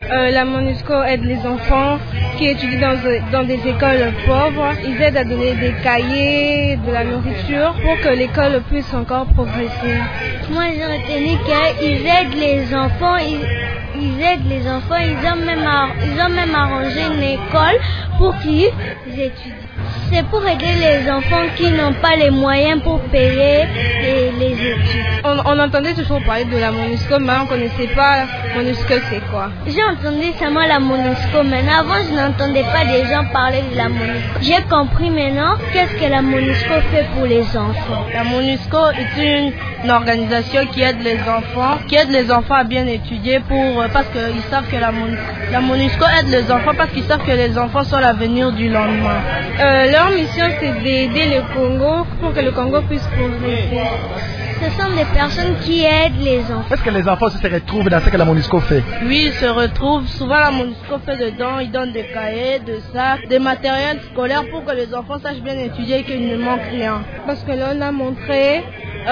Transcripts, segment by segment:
La MONUSCO aide les enfants qui étudient dans des écoles pauvres. Ils aident à donner des cahiers, de la nourriture pour que l'école puisse encore progresser. Moi, j'ai retenu qu'ils aident les enfants. Ils aident les enfants. Ils ont même arrangé une école pour qu'ils étudient. C'est pour aider les enfants qui n'ont pas les moyens pour payer les études. On entendait toujours parler de la MONUSCO, mais on ne connaissait pas MONUSCO c'est quoi. J'ai entendu seulement la MONUSCO, mais avant je n'entendais pas des gens parler de la MONUSCO. J'ai compris maintenant qu'est-ce que la MONUSCO fait pour les enfants. La MONUSCO est une organisation qui aide les enfants à bien étudier parce qu'ils savent que la MONUSCO aide les enfants parce qu'ils savent que les enfants sont l'avenir du lendemain. Leur mission c'est d'aider le Congo pour que le Congo puisse progresser. Ce sont des personnes qui aident les enfants. Est-ce que les enfants se retrouvent dans ce que la MONUSCO fait? Oui, ils se retrouvent. Souvent la MONUSCO fait dedans, ils donnent des cahiers, des sacs, des matériels scolaires pour que les enfants sachent bien étudier et qu'il ne manque rien. Parce que là on a montré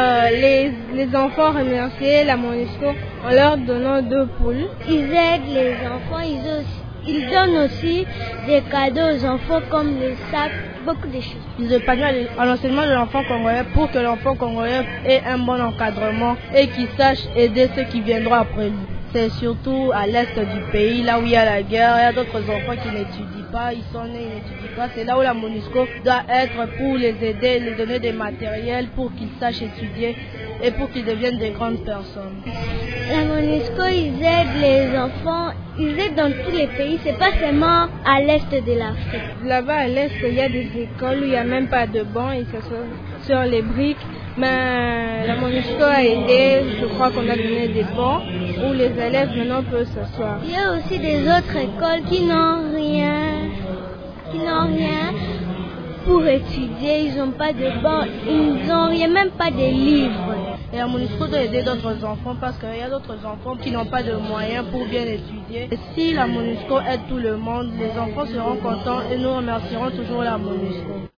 les enfants remercier la MONUSCO en leur donnant 2 poules. Ils aident les enfants, ils donnent aussi des cadeaux aux enfants comme les sacs, beaucoup de choses. Ils épanouissent à l'enseignement de l'enfant congolais pour que l'enfant congolais ait un bon encadrement et qu'il sache aider ceux qui viendront après lui. C'est surtout à l'est du pays, là où il y a la guerre, il y a d'autres enfants qui n'étudient pas, ils sont nés, ils n'étudient pas. C'est là où la MONUSCO doit être pour les aider, les donner des matériels pour qu'ils sachent étudier et pour qu'ils deviennent des grandes personnes. La MONUSCO, ils aident les enfants, ils aident dans tous les pays, c'est pas seulement à l'est de l'Afrique. Là-bas à l'est, il y a des écoles où il n'y a même pas de bancs, ils s'assoient sur les briques. Mais la MONUSCO a aidé, je crois qu'on a donné des bancs où les élèves maintenant peuvent s'asseoir. Il y a aussi des autres écoles qui n'ont rien pour étudier, ils n'ont pas de bancs, ils n'ont rien, même pas de livres. Et la MONUSCO doit aider d'autres enfants parce qu'il y a d'autres enfants qui n'ont pas de moyens pour bien étudier. Et si la MONUSCO aide tout le monde, les enfants seront contents et nous remercierons toujours la MONUSCO.